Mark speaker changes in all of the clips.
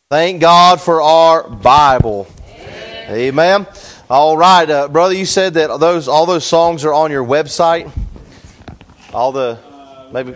Speaker 1: Thank God for our Bible. Amen. All right, brother, you said that all those songs are on your website. Maybe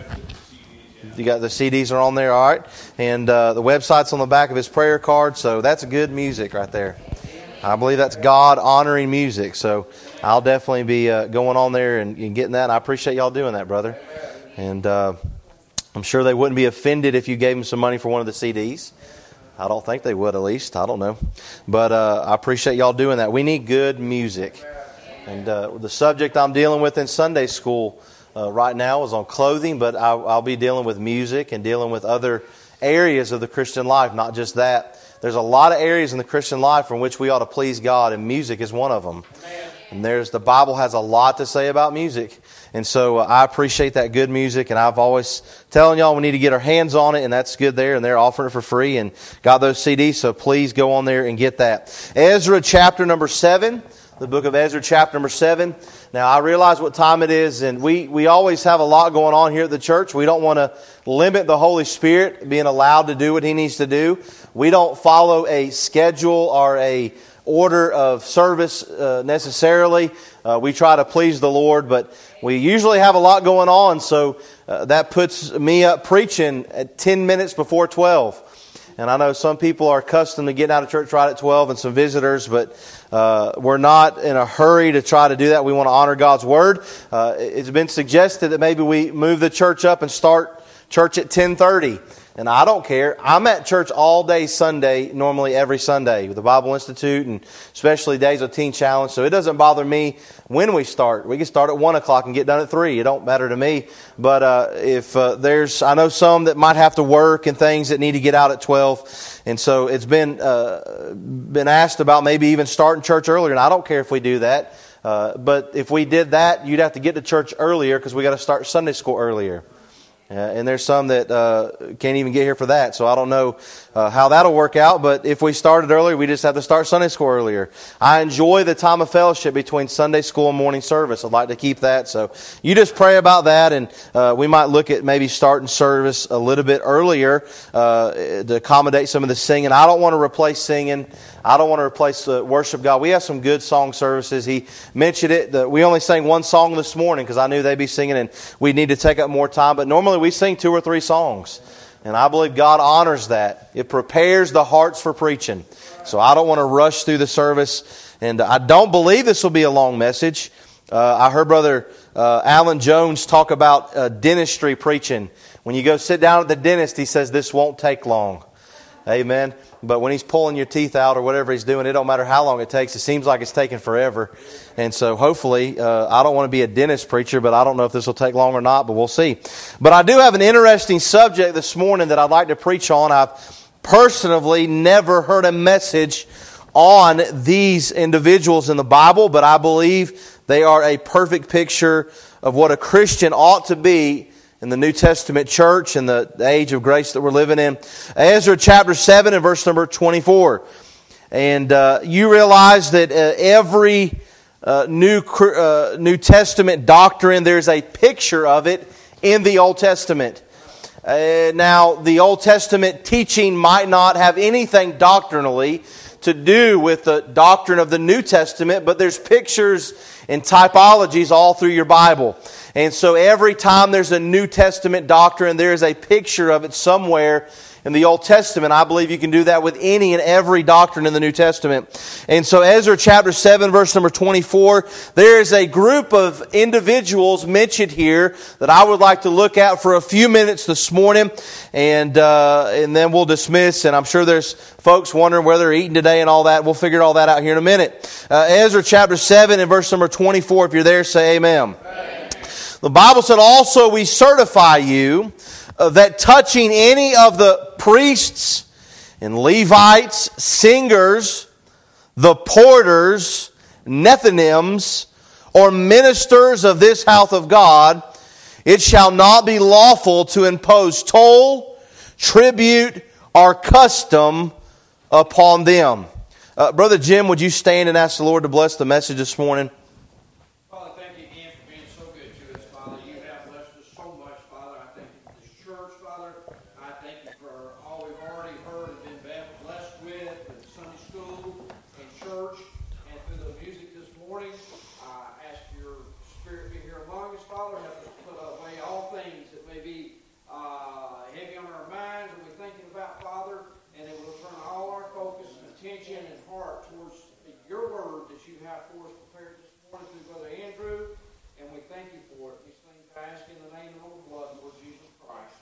Speaker 1: you got the CDs are on there. All right, and the website's on the back of his prayer card. So that's good music right there. I believe that's God honoring music. So I'll definitely be going on there and getting that. And I appreciate y'all doing that, brother. And I'm sure they wouldn't be offended if you gave them some money for one of the CDs. I don't think they would, at least. I don't know. But I appreciate y'all doing that. We need good music. And the subject I'm dealing with in Sunday school right now is on clothing, but I'll be dealing with music and dealing with other areas of the Christian life, not just that. There's a lot of areas in the Christian life from which we ought to please God, and music is one of them. And the Bible has a lot to say about music. And so I appreciate that good music, and I've always telling y'all we need to get our hands on it, and that's good there, and they're offering it for free, and got those CDs, so please go on there and get that. Ezra chapter number 7, the book of Ezra chapter number 7. Now I realize what time it is, and we always have a lot going on here at the church. We don't want to limit the Holy Spirit being allowed to do what He needs to do. We don't follow a schedule or a order of service necessarily. We try to please the Lord, but we usually have a lot going on, so that puts me up preaching at 10 minutes before 12. And I know some people are accustomed to getting out of church right at 12 and some visitors, but we're not in a hurry to try to do that. We want to honor God's Word. It's been suggested that maybe we move the church up and start church at 10:30. And I don't care. I'm at church all day Sunday, normally every Sunday, with the Bible Institute and especially days of Teen Challenge. So it doesn't bother me when we start. We can start at 1 o'clock and get done at 3. It don't matter to me. But if I know some that might have to work and things that need to get out at 12. And so it's been asked about maybe even starting church earlier. And I don't care if we do that. But if we did that, you'd have to get to church earlier because we got to start Sunday school earlier. And there's some that can't even get here for that. So I don't know how that'll work out. But if we started earlier, we just have to start Sunday school earlier. I enjoy the time of fellowship between Sunday school and morning service. I'd like to keep that. So you just pray about that. And we might look at maybe starting service a little bit earlier to accommodate some of the singing. I don't want to replace singing. I don't want to replace worship God. We have some good song services. He mentioned it. We only sang one song this morning because I knew they'd be singing and we need to take up more time. But normally we sing 2 or 3 songs. And I believe God honors that. It prepares the hearts for preaching. So I don't want to rush through the service. And I don't believe this will be a long message. I heard Brother Alan Jones talk about dentistry preaching. When you go sit down at the dentist, he says this won't take long. Amen. But when he's pulling your teeth out or whatever he's doing, it don't matter how long it takes. It seems like it's taking forever. And so hopefully, I don't want to be a dentist preacher, but I don't know if this will take long or not, but we'll see. But I do have an interesting subject this morning that I'd like to preach on. I've personally never heard a message on these individuals in the Bible, but I believe they are a perfect picture of what a Christian ought to be in the New Testament church and the age of grace that we're living in. Ezra chapter 7 and verse number 24. And you realize that every New Testament doctrine, there's a picture of it in the Old Testament. Now, the Old Testament teaching might not have anything doctrinally to do with the doctrine of the New Testament, but there's pictures and typologies all through your Bible. And so every time there's a New Testament doctrine, there is a picture of it somewhere in the Old Testament. I believe you can do that with any and every doctrine in the New Testament. And so Ezra chapter 7 verse number 24, there is a group of individuals mentioned here that I would like to look at for a few minutes this morning. And then we'll dismiss. And I'm sure there's folks wondering where they're eating today and all that. We'll figure all that out here in a minute. Ezra chapter 7 and verse number 24, if you're there, say amen. Amen. The Bible said, also we certify you that touching any of the priests and Levites, singers, the porters, Nethinims, or ministers of this house of God, it shall not be lawful to impose toll, tribute, or custom upon them. Brother Jim, would you stand and ask the Lord to bless the message this morning?
Speaker 2: heart towards your word that you have for us prepared this morning through Brother Andrew, and we thank you for it. These things I ask in the name of the blood of Lord Jesus Christ.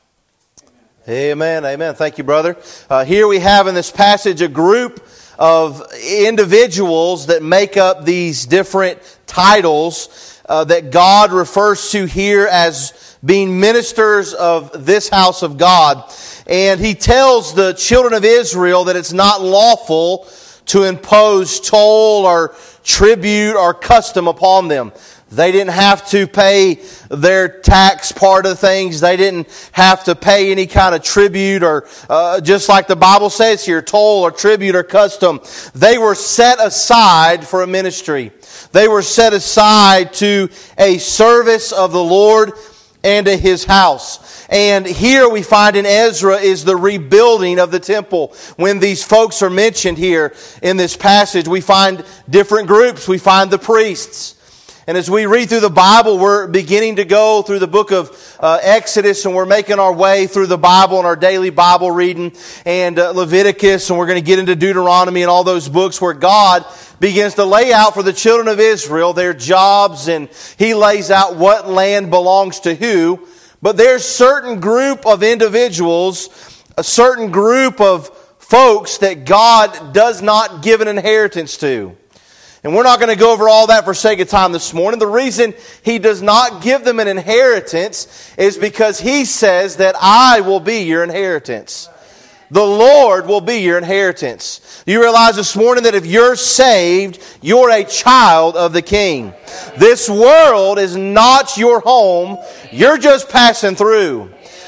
Speaker 1: Amen. Amen. Thank you, brother. Here we have in this passage a group of individuals that make up these different titles that God refers to here as being ministers of this house of God. And He tells the children of Israel that it's not lawful to impose toll or tribute or custom upon them. They didn't have to pay their tax part of things. They didn't have to pay any kind of tribute or just like the Bible says here, toll or tribute or custom. They were set aside for a ministry. They were set aside to a service of the Lord and to His house. And here we find in Ezra is the rebuilding of the temple. When these folks are mentioned here in this passage, we find different groups. We find the priests. And as we read through the Bible, we're beginning to go through the book of Exodus, and we're making our way through the Bible in our daily Bible reading, and Leviticus, and we're going to get into Deuteronomy and all those books where God begins to lay out for the children of Israel their jobs, and He lays out what land belongs to who. But there's a certain group of individuals, a certain group of folks that God does not give an inheritance to. And we're not going to go over all that for sake of time this morning. The reason He does not give them an inheritance is because He says that I will be your inheritance. The Lord will be your inheritance. You realize this morning that if you're saved, you're a child of the King. This world is not your home. You're just passing through.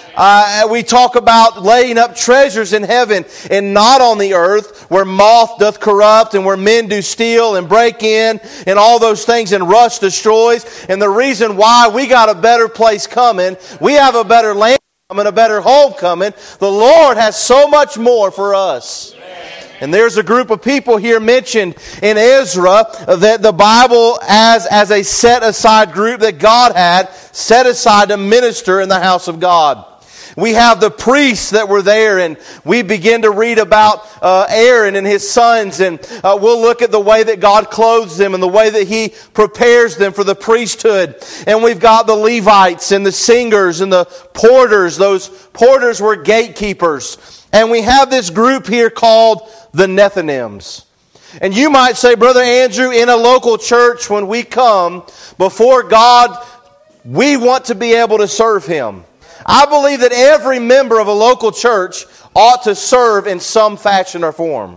Speaker 1: We talk about laying up treasures in heaven and not on the earth, where moth doth corrupt and where men do steal and break in and all those things, and rust destroys. And the reason why we got a better place coming, we have a better land coming, a better home coming. The Lord has so much more for us. And there's a group of people here mentioned in Ezra that the Bible as a set aside group that God had set aside to minister in the house of God. We have the priests that were there, and we begin to read about Aaron and his sons, and we'll look at the way that God clothes them and the way that He prepares them for the priesthood. And we've got the Levites and the singers and the porters. Those porters were gatekeepers. And we have this group here called the Nethinims. And you might say, Brother Andrew, in a local church, when we come before God, we want to be able to serve Him. I believe that every member of a local church ought to serve in some fashion or form.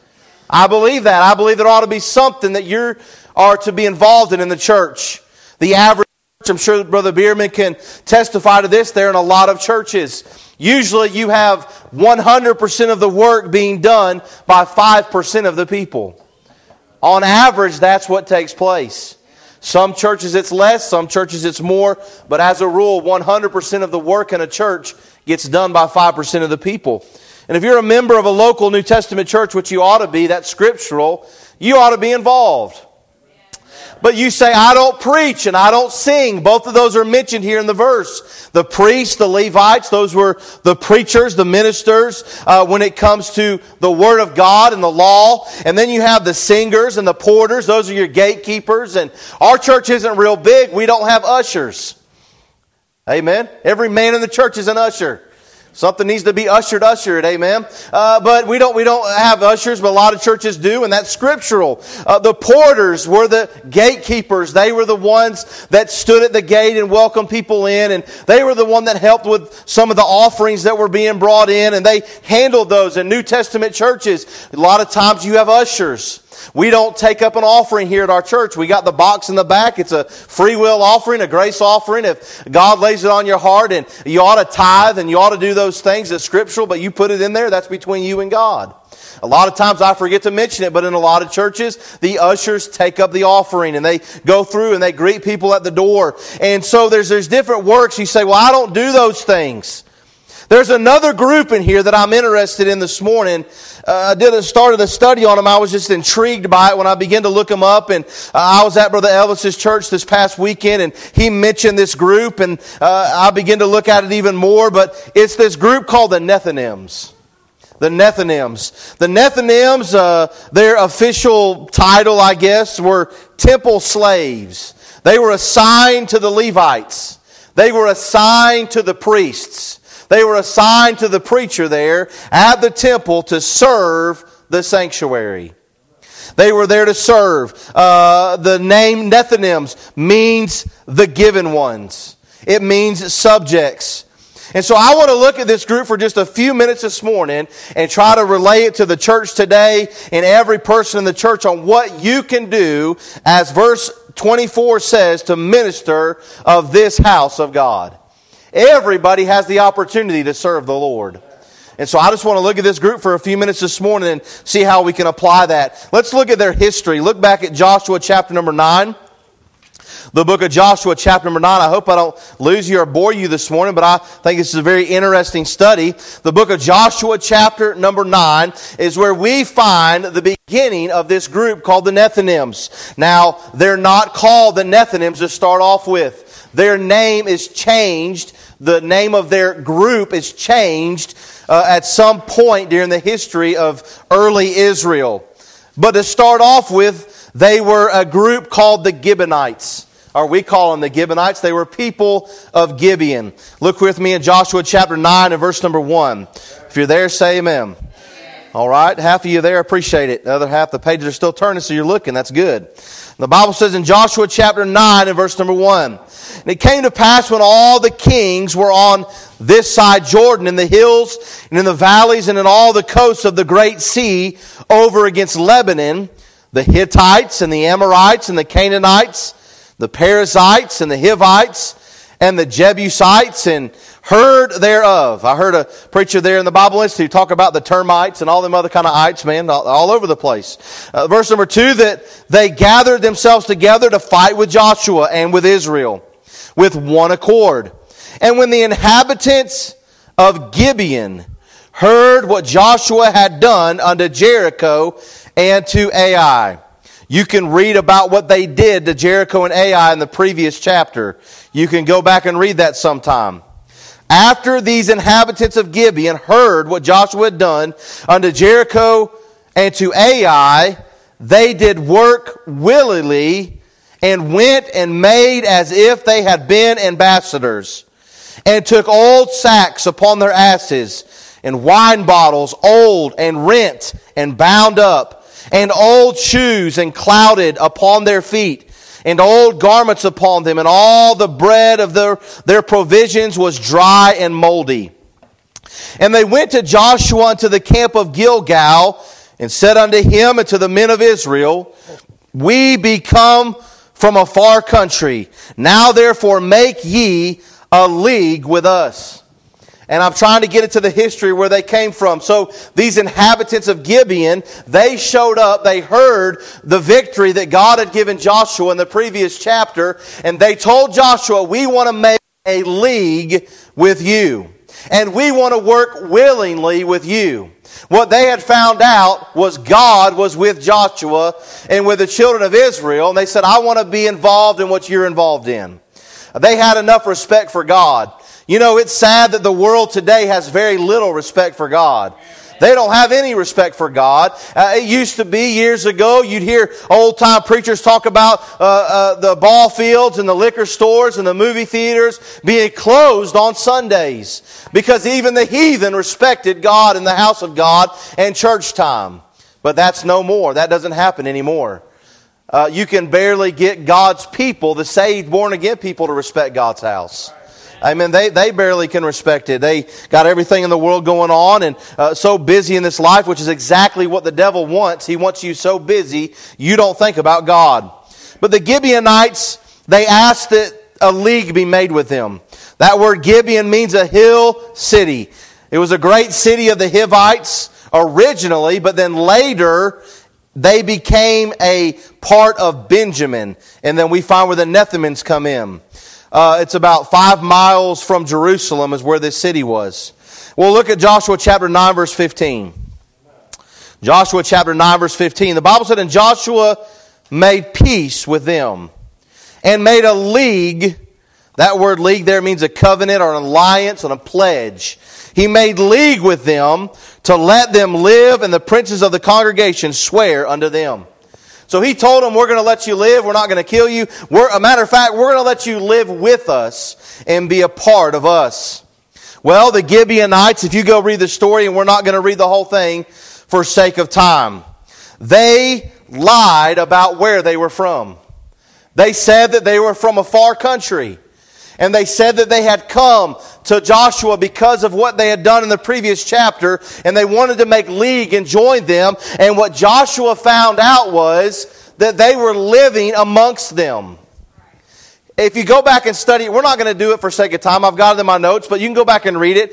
Speaker 1: I believe that. I believe there ought to be something that you are to be involved in the church. The average church, I'm sure Brother Bierman can testify to this, there in a lot of churches. Usually you have 100% of the work being done by 5% of the people. On average, that's what takes place. Some churches it's less, some churches it's more, but as a rule, 100% of the work in a church gets done by 5% of the people. And if you're a member of a local New Testament church, which you ought to be, that's scriptural, you ought to be involved. But you say, I don't preach and I don't sing. Both of those are mentioned here in the verse. The priests, the Levites, those were the preachers, the ministers, when it comes to the Word of God and the law. And then you have the singers and the porters. Those are your gatekeepers. And our church isn't real big. We don't have ushers. Amen. Every man in the church is an usher. Something needs to be ushered, amen. But we don't have ushers, but a lot of churches do, and that's scriptural. The porters were the gatekeepers. They were the ones that stood at the gate and welcomed people in, and they were the one that helped with some of the offerings that were being brought in, and they handled those. In New Testament churches, a lot of times you have ushers. We don't take up an offering here at our church. We got the box in the back. It's a free will offering, a grace offering. If God lays it on your heart, and you ought to tithe and you ought to do those things, that's scriptural, but you put it in there, that's between you and God. A lot of times I forget to mention it, but in a lot of churches, the ushers take up the offering and they go through and they greet people at the door. And so there's different works. You say, well, I don't do those things. There's another group in here that I'm interested in this morning. I started a study on them. I was just intrigued by it when I began to look them up. And I was at Brother Elvis's church this past weekend, and he mentioned this group, and I began to look at it even more. But it's this group called the Nethinims. The Nethinims. The Nethinims, their official title, I guess, were temple slaves. They were assigned to the Levites. They were assigned to the priests. They were assigned to the preacher there at the temple to serve the sanctuary. They were there to serve. The name Nethinims means the given ones. It means subjects. And so I want to look at this group for just a few minutes this morning and try to relay it to the church today and every person in the church on what you can do, as verse 24 says, to minister of this house of God. Everybody has the opportunity to serve the Lord. And so I just want to look at this group for a few minutes this morning and see how we can apply that. Let's look at their history. Look back at Joshua chapter number 9. The book of Joshua chapter number 9. I hope I don't lose you or bore you this morning, but I think this is a very interesting study. The book of Joshua chapter number 9 is where we find the beginning of this group called the Nethinims. Now, they're not called the Nethinims to start off with. Their name is changed. The name of their group is changed at some point during the history of early Israel. But to start off with, they were a group called the Gibeonites. Or we call them the Gibeonites. They were people of Gibeon. Look with me in Joshua chapter 9 and verse number 1. If you're there, say amen. All right, half of you there, appreciate it. The other half, the pages are still turning, so you're looking. That's good. The Bible says in Joshua chapter 9 and verse number 1, "And it came to pass when all the kings were on this side Jordan, in the hills and in the valleys and in all the coasts of the great sea over against Lebanon, the Hittites and the Amorites and the Canaanites, the Perizzites and the Hivites and the Jebusites, and heard thereof." I heard a preacher there in the Bible Institute talk about the termites and all them other kind of ites, man, all over the place. Verse number 2, that they gathered themselves together to fight with Joshua and with Israel with one accord. And when the inhabitants of Gibeon heard what Joshua had done unto Jericho and to Ai. You can read about what they did to Jericho and Ai in the previous chapter. You can go back and read that sometime. After these inhabitants of Gibeon heard what Joshua had done unto Jericho and to Ai, they did work willingly and went and made as if they had been ambassadors, and took old sacks upon their asses, and wine bottles old and rent and bound up, and old shoes and clouded upon their feet, and old garments upon them, and all the bread of their provisions was dry and moldy. And they went to Joshua unto the camp of Gilgal, and said unto him and to the men of Israel, "We be come from a far country. Now therefore make ye a league with us." And I'm trying to get into the history where they came from. So these inhabitants of Gibeon, they showed up, they heard the victory that God had given Joshua in the previous chapter, and they told Joshua, "We want to make a league with you, and we want to work willingly with you." What they had found out was God was with Joshua and with the children of Israel, and they said, "I want to be involved in what you're involved in." They had enough respect for God. You know, it's sad that the world today has very little respect for God. They don't have any respect for God. It used to be years ago, you'd hear old-time preachers talk about the ball fields and the liquor stores and the movie theaters being closed on Sundays because even the heathen respected God in the house of God and church time. But that's no more. That doesn't happen anymore. You can barely get God's people, the saved, born-again people, to respect God's house. Amen. They barely can respect it. They got everything in the world going on and so busy in this life, which is exactly what the devil wants. He wants you so busy, you don't think about God. But the Gibeonites, they asked that a league be made with them. That word Gibeon means a hill city. It was a great city of the Hivites originally, but then later they became a part of Benjamin. And then we find where the Nethinims come in. It's about 5 miles from Jerusalem is where this city was. We'll look at Joshua chapter 9 verse 15. Joshua chapter 9 verse 15. The Bible said, "And Joshua made peace with them, and made a league That word league there means a covenant or an alliance and a pledge. He made league with them to let them live, and the princes of the congregation swear unto them. So he told them, we're going to let you live. We're not going to kill you. A matter of fact, we're going to let you live with us and be a part of us. Well, the Gibeonites, if you go read the story, and we're not going to read the whole thing for sake of time, they lied about where they were from. They said that they were from a far country. And they said that they had come to Joshua because of what they had done in the previous chapter, and they wanted to make league and join them. And what Joshua found out was that they were living amongst them. If you go back and study it, we're not going to do it for sake of time. I've got it in my notes, but you can go back and read it.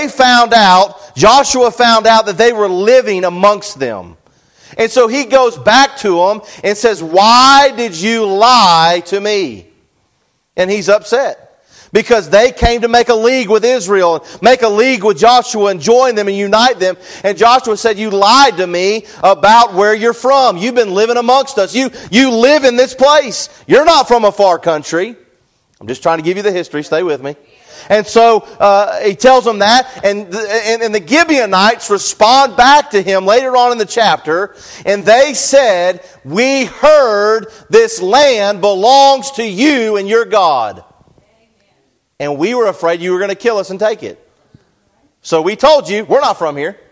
Speaker 1: Joshua found out that they were living amongst them. And so he goes back to them and says, why did you lie to me? And he's upset. Because they came to make a league with Israel, make a league with Joshua and join them and unite them. And Joshua said, you lied to me about where you're from. You've been living amongst us. You live in this place. You're not from a far country. I'm just trying to give you the history. Stay with me. And so he tells them that. And the Gibeonites respond back to him later on in the chapter. And they said, we heard this land belongs to you and your God. And we were afraid you were going to kill us and take it. So we told you, we're not from here.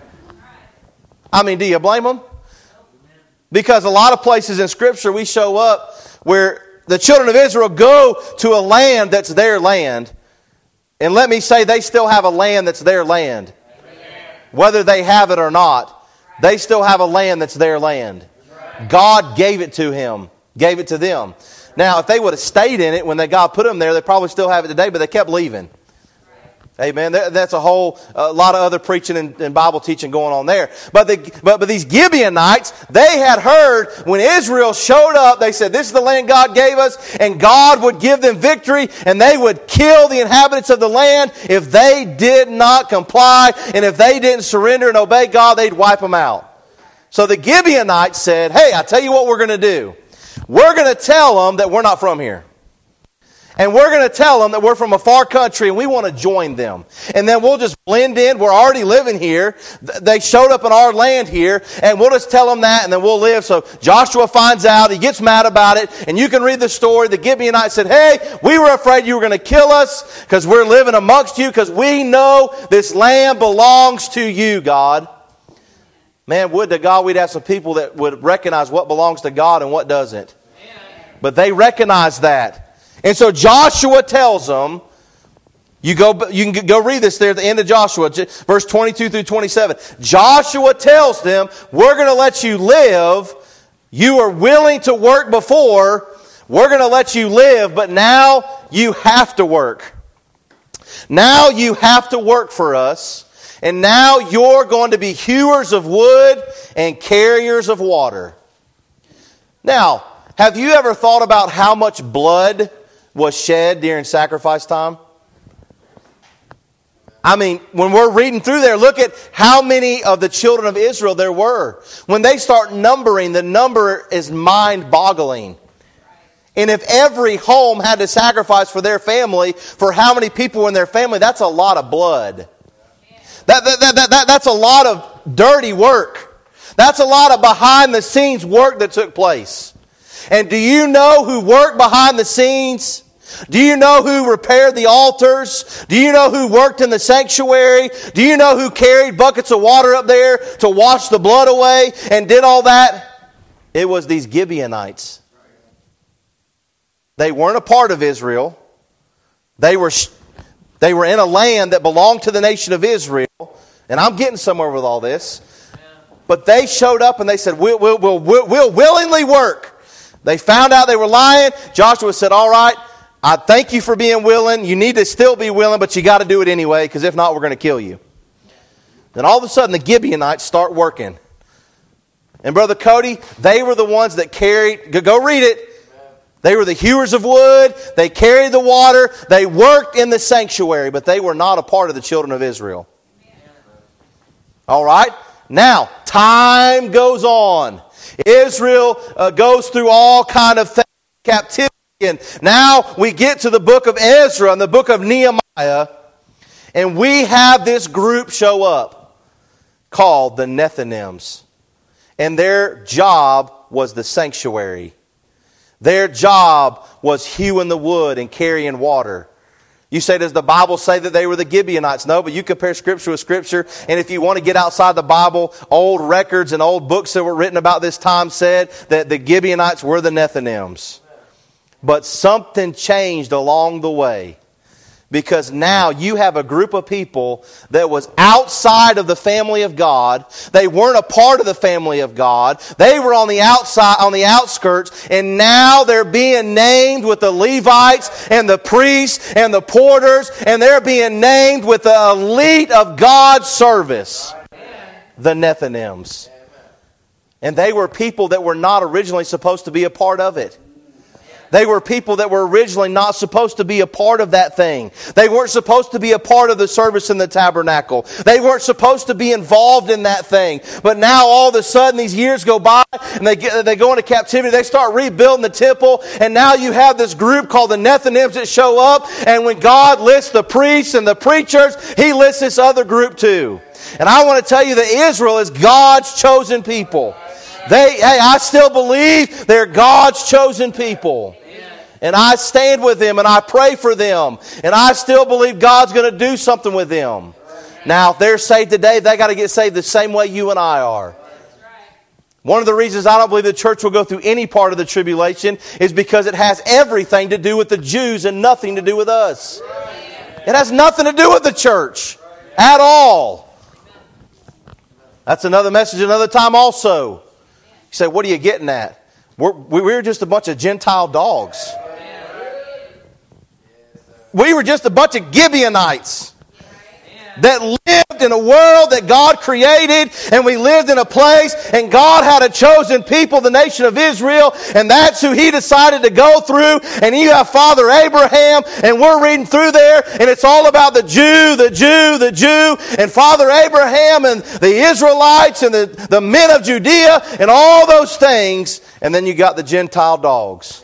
Speaker 1: I mean, do you blame them? Because a lot of places in Scripture we show up where the children of Israel go to a land that's their land. And let me say, they still have a land that's their land. Whether they have it or not, they still have a land that's their land. God gave it to him, gave it to them. Now, if they would have stayed in it when God put them there, they probably still have it today, but they kept leaving. Amen. That's a lot of other preaching and Bible teaching going on there. But these Gibeonites, they had heard when Israel showed up, they said, this is the land God gave us, and God would give them victory, and they would kill the inhabitants of the land if they did not comply, and if they didn't surrender and obey God, they'd wipe them out. So the Gibeonites said, hey, I tell you what we're going to do. We're going to tell them that we're not from here. And we're going to tell them that we're from a far country and we want to join them. And then we'll just blend in. We're already living here. They showed up in our land here. And we'll just tell them that and then we'll live. So Joshua finds out. He gets mad about it. And you can read the story. The Gibeonites said, hey, we were afraid you were going to kill us because we're living amongst you because we know this land belongs to you, God. Man, would to God we'd have some people that would recognize what belongs to God and what doesn't. But they recognize that. And so Joshua tells them, you can go read this there at the end of Joshua, verse 22 through 27. Joshua tells them, we're going to let you live. You were willing to work before. We're going to let you live, but now you have to work. Now you have to work for us. And now you're going to be hewers of wood and carriers of water. Now, have you ever thought about how much blood was shed during sacrifice time? I mean, when we're reading through there, look at how many of the children of Israel there were. When they start numbering, the number is mind-boggling. And if every home had to sacrifice for their family, for how many people in their family, that's a lot of blood. That's a lot of dirty work. That's a lot of behind-the-scenes work that took place. And do you know who worked behind the scenes? Do you know who repaired the altars? Do you know who worked in the sanctuary? Do you know who carried buckets of water up there to wash the blood away and did all that? It was these Gibeonites. They weren't a part of Israel. They were in a land that belonged to the nation of Israel. And I'm getting somewhere with all this. But they showed up and they said, we'll willingly work. They found out they were lying. Joshua said, all right, I thank you for being willing. You need to still be willing, but you got to do it anyway, because if not, we're going to kill you. Then all of a sudden, the Gibeonites start working. And Brother Cody, they were the ones that carried, go read it. They were the hewers of wood. They carried the water. They worked in the sanctuary, but they were not a part of the children of Israel. All right? Now, time goes on. Israel goes through all kind of things, captivity And now we get to the book of Ezra and the book of Nehemiah, and we have this group show up called the Nethinims. And their job was the sanctuary. Their job was hewing the wood and carrying water. You say, does the Bible say that they were the Gibeonites? No, but you compare Scripture with Scripture, and if you want to get outside the Bible, old records and old books that were written about this time said that the Gibeonites were the Nethinims. But something changed along the way. Because now you have a group of people that was outside of the family of God. They weren't a part of the family of God. They were on the outside, on the outskirts. And now they're being named with the Levites and the priests and the porters. And they're being named with the elite of God's service. The Nethinims. And they were people that were not originally supposed to be a part of it. They were people that were originally not supposed to be a part of that thing. They weren't supposed to be a part of the service in the tabernacle. They weren't supposed to be involved in that thing. But now all of a sudden these years go by and they go into captivity. They start rebuilding the temple. And now you have this group called the Nethinims that show up. And when God lists the priests and the preachers, He lists this other group too. And I want to tell you that Israel is God's chosen people. I still believe they're God's chosen people. And I stand with them and I pray for them. And I still believe God's going to do something with them. Now, if they're saved today, they got to get saved the same way you and I are. One of the reasons I don't believe the church will go through any part of the tribulation is because it has everything to do with the Jews and nothing to do with us. It has nothing to do with the church at all. That's another message another time also. You say, what are you getting at? We're just a bunch of Gentile dogs. We were just a bunch of Gibeonites that lived in a world that God created, and we lived in a place, and God had a chosen people, the nation of Israel, and that's who He decided to go through. And you have Father Abraham, and we're reading through there, and it's all about the Jew, and Father Abraham, and the Israelites, and the men of Judea, and all those things. And then you got the Gentile dogs.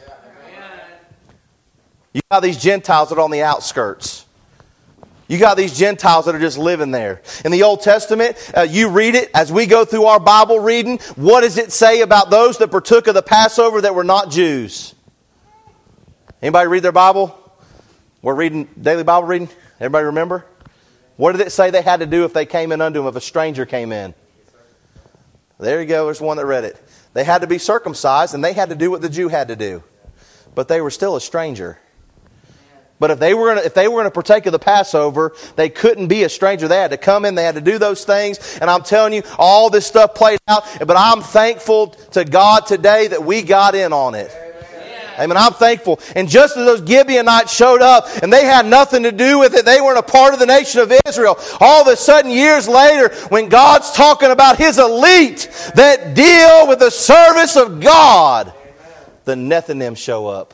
Speaker 1: You got these Gentiles that are on the outskirts. You got these Gentiles that are just living there. In the Old Testament, you read it as we go through our Bible reading. What does it say about those that partook of the Passover that were not Jews? Anybody read their Bible? We're reading daily Bible reading. Everybody remember? What did it say they had to do if they came in unto them, if a stranger came in? There you go. There's one that read it. They had to be circumcised, and they had to do what the Jew had to do. But they were still a stranger. But if they were going to partake of the Passover, they couldn't be a stranger. They had to come in. They had to do those things. And I'm telling you, all this stuff played out. But I'm thankful to God today that we got in on it. Amen. I'm thankful. And just as those Gibeonites showed up and they had nothing to do with it, they weren't a part of the nation of Israel. All of a sudden, years later, when God's talking about His elite that deal with the service of God, the Nethinims show up.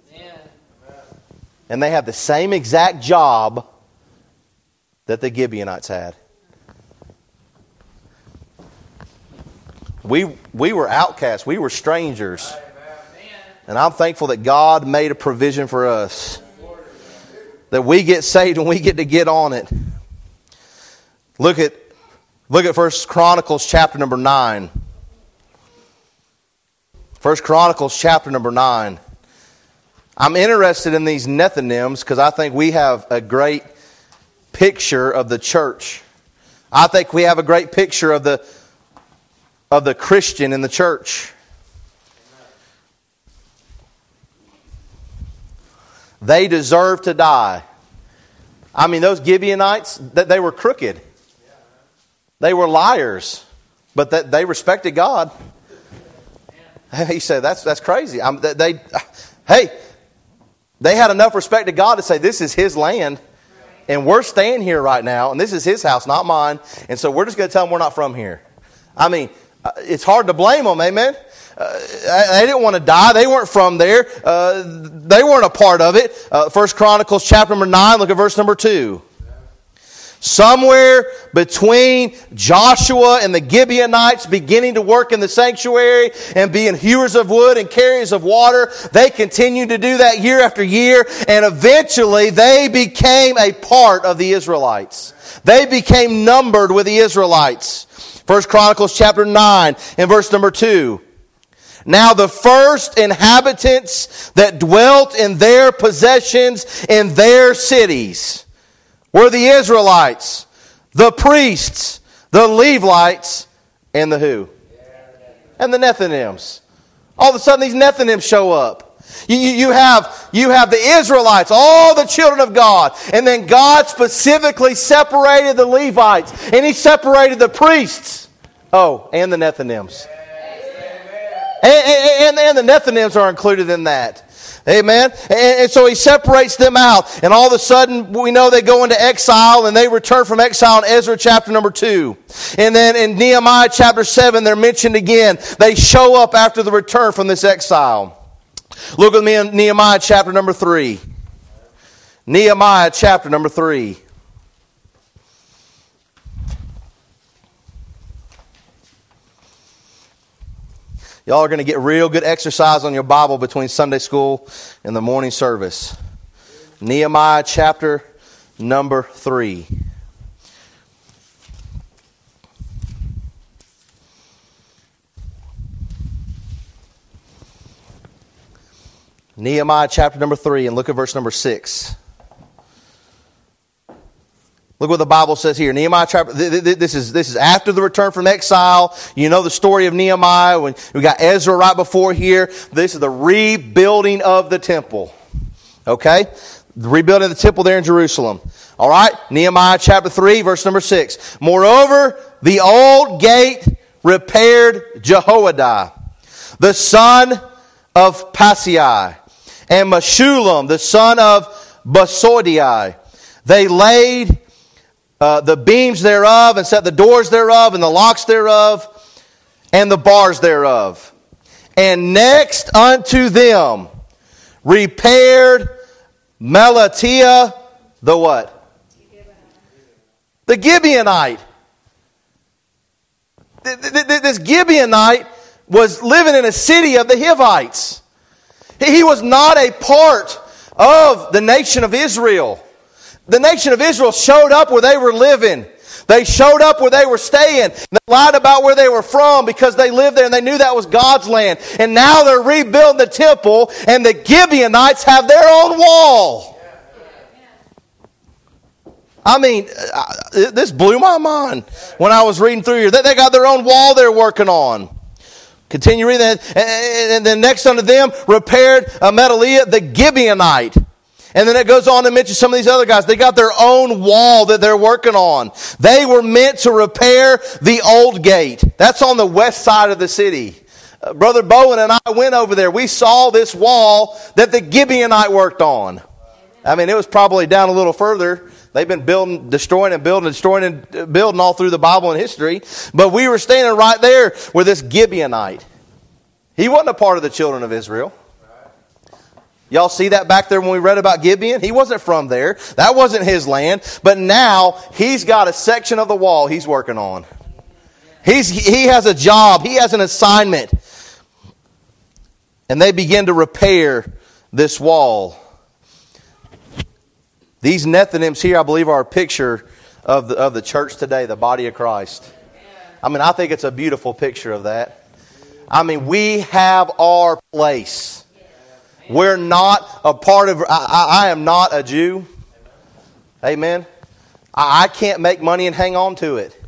Speaker 1: And they have the same exact job that the Gibeonites had. We were outcasts. We were strangers. And I'm thankful that God made a provision for us. That we get saved and we get to get on it. Look at 1 Chronicles chapter number 9. 1 Chronicles chapter number 9. I'm interested in these Nethinims because I think we have a great picture of the church. I think we have a great picture of the Christian in the church. They deserve to die. I mean, those Gibeonites, they were crooked. They were liars, but they respected God. He said, "That's crazy." They had enough respect to God to say, this is His land, and we're staying here right now, and this is His house, not mine, and so we're just going to tell them we're not from here. I mean, it's hard to blame them, amen? They didn't want to die. They weren't from there. They weren't a part of it. 1 Chronicles chapter number 9, look at verse number 2. Somewhere between Joshua and the Gibeonites beginning to work in the sanctuary and being hewers of wood and carriers of water, they continued to do that year after year, and eventually they became a part of the Israelites. They became numbered with the Israelites. 1 Chronicles chapter 9 and verse number 2. Now the first inhabitants that dwelt in their possessions in their cities were the Israelites, the priests, the Levites, and the who? And the Nethinims. All of a sudden these Nethinims show up. You have the Israelites, all the children of God. And then God specifically separated the Levites. And He separated the priests. Oh, and the Nethinims. And the Nethinims are included in that. Amen. And so He separates them out. And all of a sudden, we know they go into exile, and they return from exile in Ezra chapter number 2. And then in Nehemiah chapter 7, they're mentioned again. They show up after the return from this exile. Look with me in Nehemiah chapter number 3. Nehemiah chapter number 3. Y'all are going to get real good exercise on your Bible between Sunday school and the morning service. Nehemiah chapter number 3. Nehemiah chapter number 3, and look at verse number 6. Look what the Bible says here. Nehemiah chapter. This is after the return from exile. You know the story of Nehemiah. When we got Ezra right before here. This is the rebuilding of the temple. Okay, the rebuilding of the temple there in Jerusalem. All right, Nehemiah chapter 3, verse number 6. Moreover, the old gate repaired Jehoiada, the son of Paseah, and Meshullam, the son of Besodei. They laid the beams thereof, and set the doors thereof, and the locks thereof, and the bars thereof. And next unto them repaired Melatiah, the what? The Gibeonite. This Gibeonite was living in a city of the Hivites. He was not a part of the nation of Israel. The nation of Israel showed up where they were living. They showed up where they were staying. They lied about where they were from because they lived there and they knew that was God's land. And now they're rebuilding the temple, and the Gibeonites have their own wall. I mean, this blew my mind when I was reading through here. They got their own wall they're working on. Continue reading that. And then next unto them repaired Melatiah the Gibeonite. And then it goes on to mention some of these other guys. They got their own wall that they're working on. They were meant to repair the old gate. That's on the west side of the city. Brother Bowen and I went over there. We saw this wall that the Gibeonite worked on. I mean, it was probably down a little further. They've been building, destroying and building, destroying and building all through the Bible and history. But we were standing right there with this Gibeonite. He wasn't a part of the children of Israel. Y'all see that back there when we read about Gibeon? He wasn't from there. That wasn't his land. But now he's got a section of the wall he's working on. He has a job. He has an assignment. And they begin to repair this wall. These Nethinims here, I believe, are a picture of the church today, the body of Christ. I mean, I think it's a beautiful picture of that. I mean, we have our place. We're not a part of... I am not a Jew. Amen. I can't make money and hang on to it.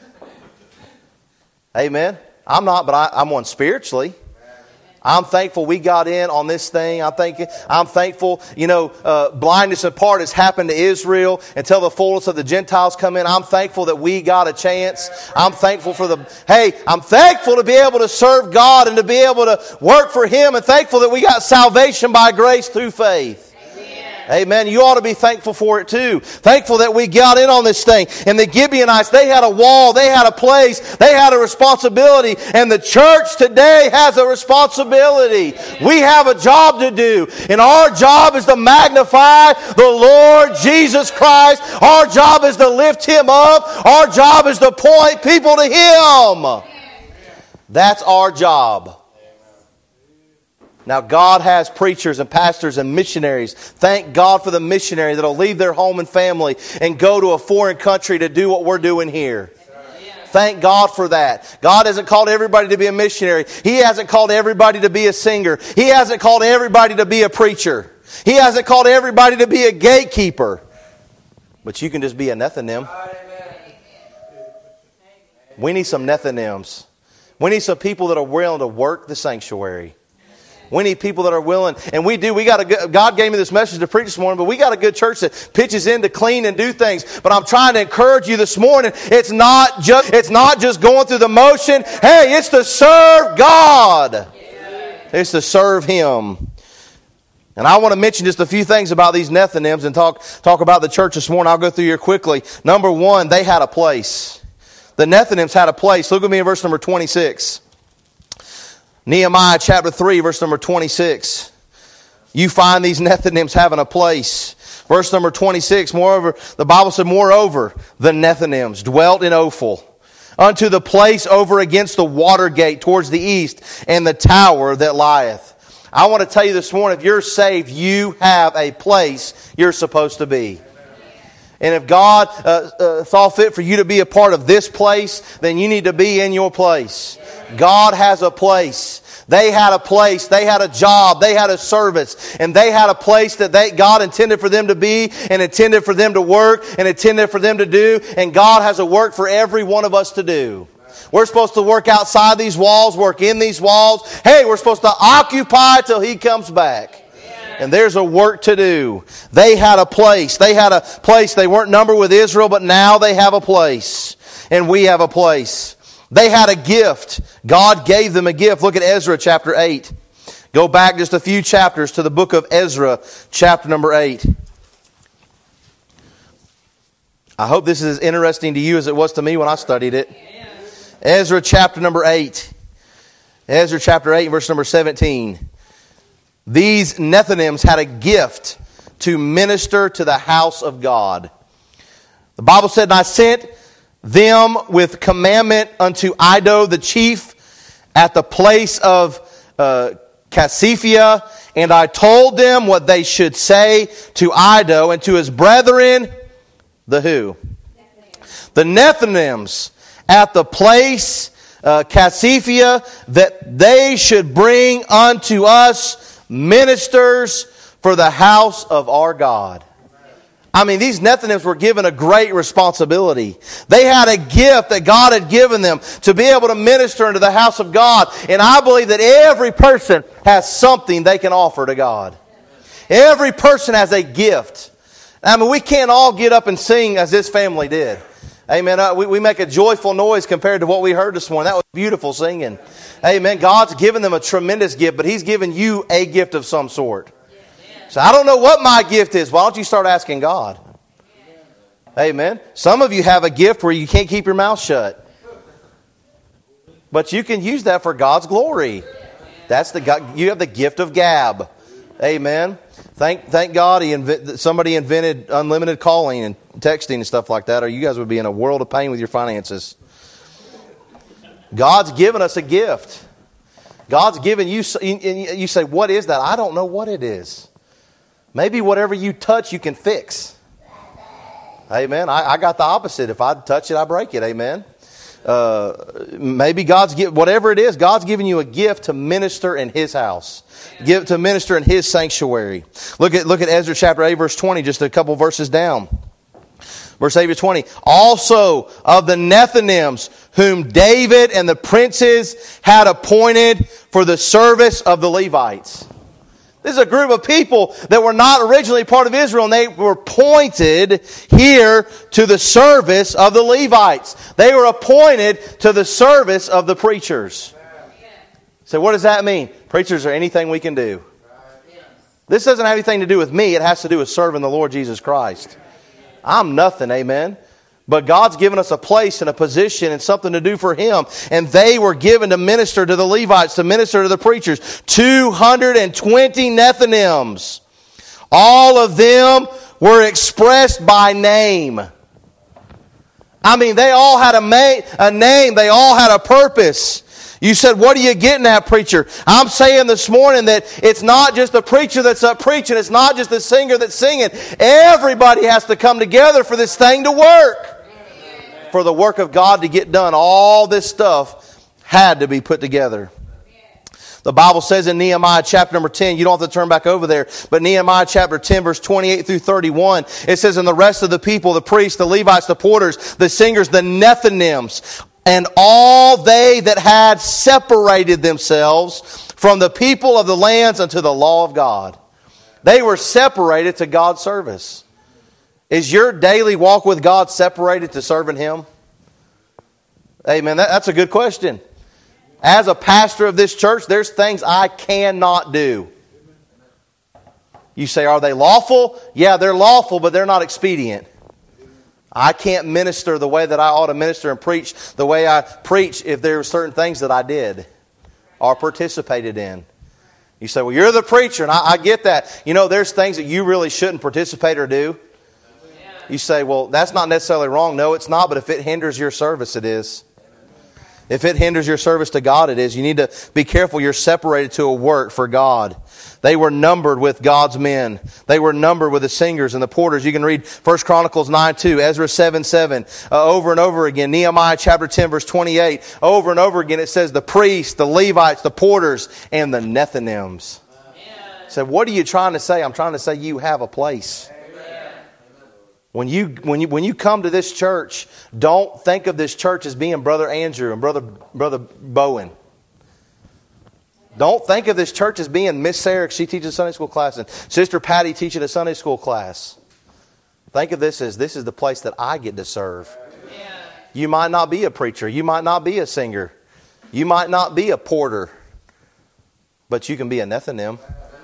Speaker 1: Amen. I'm not, but I'm one spiritually. I'm thankful we got in on this thing. I'm thankful, blindness in part has happened to Israel until the fullness of the Gentiles come in. I'm thankful that we got a chance. I'm thankful I'm thankful to be able to serve God and to be able to work for Him, and thankful that we got salvation by grace through faith. Amen. Amen. You ought to be thankful for it too. Thankful that we got in on this thing. And the Gibeonites, they had a wall, they had a place, they had a responsibility. And the church today has a responsibility. We have a job to do. And our job is to magnify the Lord Jesus Christ. Our job is to lift Him up. Our job is to point people to Him. That's our job. Now, God has preachers and pastors and missionaries. Thank God for the missionary that will leave their home and family and go to a foreign country to do what we're doing here. Thank God for that. God hasn't called everybody to be a missionary. He hasn't called everybody to be a singer. He hasn't called everybody to be a preacher. He hasn't called everybody to be a gatekeeper. But you can just be a Nethinim. We need some Nethinims. We need some people that are willing to work the sanctuary. We need people that are willing, and we do. God gave me this message to preach this morning, but we got a good church that pitches in to clean and do things. But I'm trying to encourage you this morning. It's not just going through the motion. Hey, it's to serve God. It's to serve Him. And I want to mention just a few things about these Nethinims and talk about the church this morning. I'll go through here quickly. Number one, they had a place. The Nethinims had a place. Look with me in verse number 26. Nehemiah chapter 3, verse number 26. You find these Nethinims having a place. Verse number 26, moreover, the Bible said, moreover, the Nethinims dwelt in Ophel, unto the place over against the water gate towards the east, and the tower that lieth. I want to tell you this morning, if you're saved, you have a place you're supposed to be. And if God saw fit for you to be a part of this place, then you need to be in your place. God has a place. They had a place. They had a job. They had a service. And they had a place that God intended for them to be and intended for them to work and intended for them to do. And God has a work for every one of us to do. We're supposed to work outside these walls, work in these walls. Hey, we're supposed to occupy till He comes back. And there's a work to do. They had a place. They had a place. They weren't numbered with Israel, but now they have a place. And we have a place. They had a gift. God gave them a gift. Look at Ezra chapter 8. Go back just a few chapters to the book of Ezra, chapter number 8. I hope this is as interesting to you as it was to me when I studied it. Ezra chapter number 8. Ezra chapter 8, verse number 17. These Nethinims had a gift to minister to the house of God. The Bible said, and I sent them with commandment unto Iddo the chief at the place of Casiphia, and I told them what they should say to Iddo and to his brethren, the who? The Nethinims at the place Casiphia, that they should bring unto us ministers for the house of our God. I mean, these Nethinims were given a great responsibility. They had a gift that God had given them to be able to minister into the house of God. And I believe that every person has something they can offer to God. Every person has a gift. I mean, we can't all get up and sing as this family did. Amen. We make a joyful noise compared to what we heard this morning. That was beautiful singing. Amen. God's given them a tremendous gift, but He's given you a gift of some sort. So I don't know what my gift is. Why don't you start asking God? Amen. Some of you have a gift where you can't keep your mouth shut. But you can use that for God's glory. You have the gift of gab. Amen. Thank God somebody invented unlimited calling and texting and stuff like that, or you guys would be in a world of pain with your finances. God's given us a gift. God's given you, and you say, what is that? I don't know what it is. Maybe whatever you touch, you can fix. Amen. I got the opposite. If I touch it, I break it. Amen. Maybe whatever it is, God's given you a gift to minister in His house. To minister in His sanctuary. Look at Ezra chapter 8, verse 20, just a couple verses down. Verse 8 to 20. Also of the Nethinims, whom David and the princes had appointed for the service of the Levites. This is a group of people that were not originally part of Israel, and they were appointed here to the service of the Levites. They were appointed to the service of the preachers. So what does that mean? Preachers are anything we can do. This doesn't have anything to do with me. It has to do with serving the Lord Jesus Christ. I'm nothing, amen. But God's given us a place and a position and something to do for Him. And they were given to minister to the Levites, to minister to the preachers. 220 Nethinims. All of them were expressed by name. I mean, they all had a name. They all had a purpose. You said, what are you getting at, preacher? I'm saying this morning that it's not just the preacher that's up preaching. It's not just the singer that's singing. Everybody has to come together for this thing to work. For the work of God to get done. All this stuff had to be put together. The Bible says in Nehemiah chapter number 10, you don't have to turn back over there, but Nehemiah chapter 10 verse 28 through 31, it says, and the rest of the people, the priests, the Levites, the porters, the singers, the Nethinims, and all they that had separated themselves from the people of the lands unto the law of God. They were separated to God's service. Is your daily walk with God separated to serving Him? Amen. That's a good question. As a pastor of this church, there's things I cannot do. You say, are they lawful? Yeah, they're lawful, but they're not expedient. I can't minister the way that I ought to minister and preach the way I preach if there are certain things that I did or participated in. You say, well, you're the preacher, and I get that. You know, there's things that you really shouldn't participate or do. You say, well, that's not necessarily wrong. No, it's not, but if it hinders your service, it is. If it hinders your service to God, it is. You need to be careful. You're separated to a work for God. They were numbered with God's men. They were numbered with the singers and the porters. You can read 1 Chronicles 9:2, Ezra 7:7, over and over again. Nehemiah chapter 10 verse 28. Over and over again it says the priests, the Levites, the porters, and the Nethinims. So what are you trying to say? I'm trying to say you have a place. When you come to this church, don't think of this church as being Brother Andrew and Brother Bowen. Don't think of this church as being Miss Sarah, she teaches a Sunday school class, and Sister Patty teaching a Sunday school class. Think of this as this is the place that I get to serve. You might not be a preacher. You might not be a singer. You might not be a porter. But you can be a Nethinim.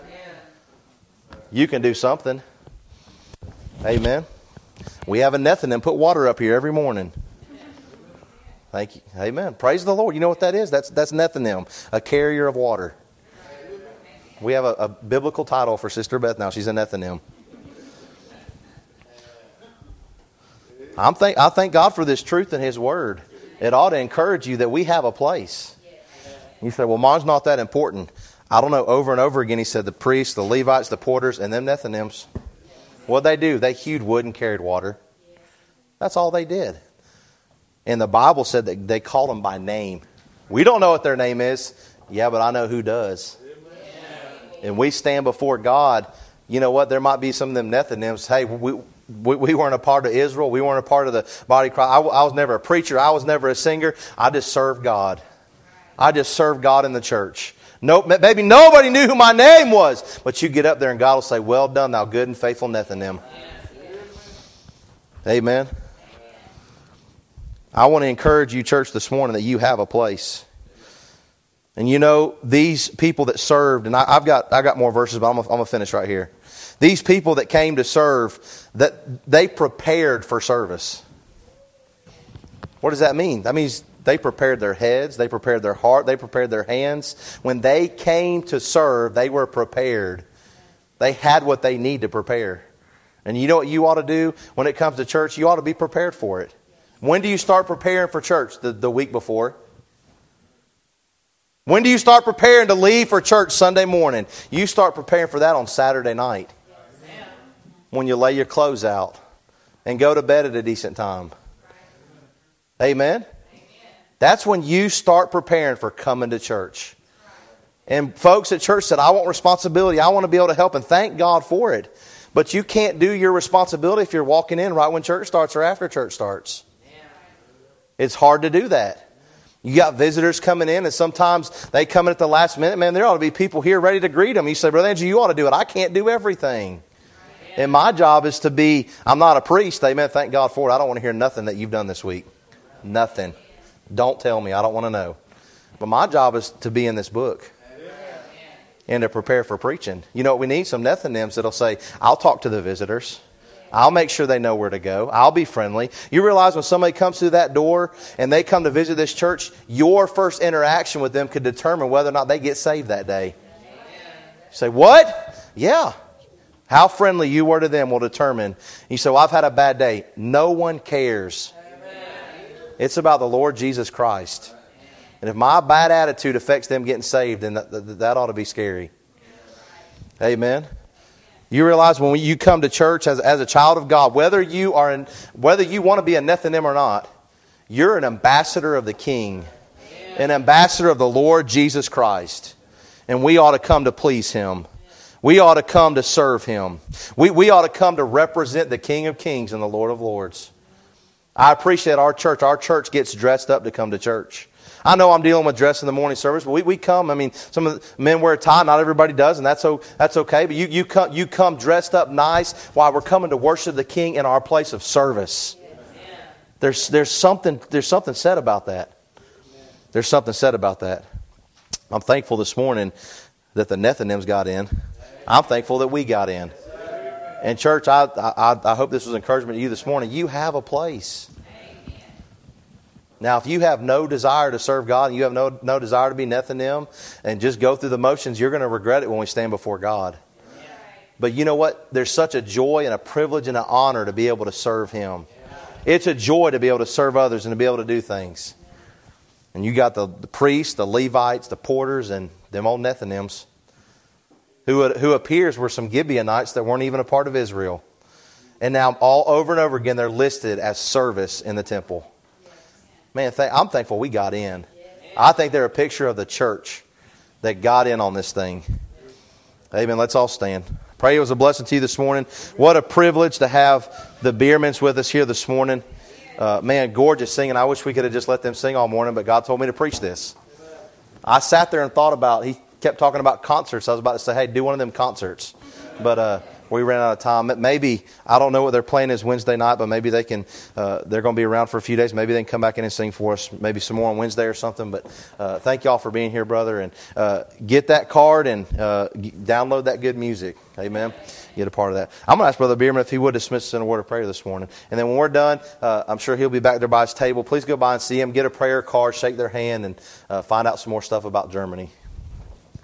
Speaker 1: You can do something. Amen. We have a Nethinim put water up here every morning. Thank you. Amen. Praise the Lord. You know what that is? That's Nethinim, a carrier of water. We have a biblical title for Sister Beth now. She's a Nethinim. I thank God for this truth in His Word. It ought to encourage you that we have a place. You say, well, mine's not that important. I don't know. Over and over again, He said the priests, the Levites, the porters, and them Nethinims. What'd they do? They hewed wood and carried water. That's all they did. And the Bible said that they called them by name. We don't know what their name is. Yeah, but I know who does. And we stand before God. You know what? There might be some of them Nethinims. Hey, we weren't a part of Israel. We weren't a part of the body of Christ. I was never a preacher. I was never a singer. I just served God. I just served God in the church. Nope, maybe nobody knew who my name was. But you get up there and God will say, well done, thou good and faithful Nethinim. Amen. I want to encourage you, church, this morning that you have a place. And you know, these people that served, and I've got more verses, but I'm going to finish right here. These people that came to serve, that they prepared for service. What does that mean? That means they prepared their heads, they prepared their heart, they prepared their hands. When they came to serve, they were prepared. They had what they need to prepare. And you know what you ought to do when it comes to church? You ought to be prepared for it. When do you start preparing for church? The week before. When do you start preparing to leave for church Sunday morning? You start preparing for that on Saturday night. When you lay your clothes out and go to bed at a decent time. Amen? That's when you start preparing for coming to church. And folks at church said, I want responsibility. I want to be able to help, and thank God for it. But you can't do your responsibility if you're walking in right when church starts or after church starts. It's hard to do that. You got visitors coming in, and sometimes they come in at the last minute. Man, there ought to be people here ready to greet them. You say, Brother Andrew, you ought to do it. I can't do everything. And my job is to be, I'm not a priest. Amen. Thank God for it. I don't want to hear nothing that you've done this week. Nothing. Don't tell me. I don't want to know. But my job is to be in this book. and to prepare for preaching. You know what we need? Some Nethinims that'll say, I'll talk to the visitors. I'll make sure they know where to go. I'll be friendly. You realize when somebody comes through that door and they come to visit this church, your first interaction with them could determine whether or not they get saved that day. You say, what? Yeah. How friendly you were to them will determine. You say, well, I've had a bad day. No one cares. It's about the Lord Jesus Christ. And if my bad attitude affects them getting saved, then that ought to be scary. Amen. You realize when you come to church as a child of God, whether you want to be a Nethinim or not, you're an ambassador of the King, an ambassador of the Lord Jesus Christ. And we ought to come to please Him. We ought to come to serve Him. We ought to come to represent the King of Kings and the Lord of Lords. I appreciate our church. Our church gets dressed up to come to church. I know I'm dealing with dress in the morning service, but we come. I mean, some of the men wear a tie. Not everybody does, and that's okay. But you come dressed up nice while we're coming to worship the King in our place of service. There's something said about that. There's something said about that. I'm thankful this morning that the Nethinims got in. I'm thankful that we got in. And church, I hope this was encouragement to you this morning. You have a place. Now, if you have no desire to serve God and you have no desire to be Nethinim and just go through the motions, you're going to regret it when we stand before God. But you know what? There's such a joy and a privilege and an honor to be able to serve Him. It's a joy to be able to serve others and to be able to do things. And you got the priests, the Levites, the porters, and them old Nethinims who appears were some Gibeonites that weren't even a part of Israel. And now all over and over again they're listed as service in the temple. Man, I'm thankful we got in. I think they're a picture of the church that got in on this thing. Amen. Let's all stand. Pray it was a blessing to you this morning. What a privilege to have the Biermans with us here this morning. Man, gorgeous singing. I wish we could have just let them sing all morning, but God told me to preach this. I sat there and thought about, He kept talking about concerts. I was about to say, hey, do one of them concerts. But we ran out of time. Maybe, I don't know what their plan is Wednesday night, but maybe they can, they're going to be around for a few days. Maybe they can come back in and sing for us, maybe some more on Wednesday or something. But thank y'all for being here, brother. And get that card and download that good music. Amen. Get a part of that. I'm going to ask Brother Bierman if he would dismiss us in a word of prayer this morning. And then when we're done, I'm sure he'll be back there by his table. Please go by and see him, get a prayer card, shake their hand, and find out some more stuff about Germany.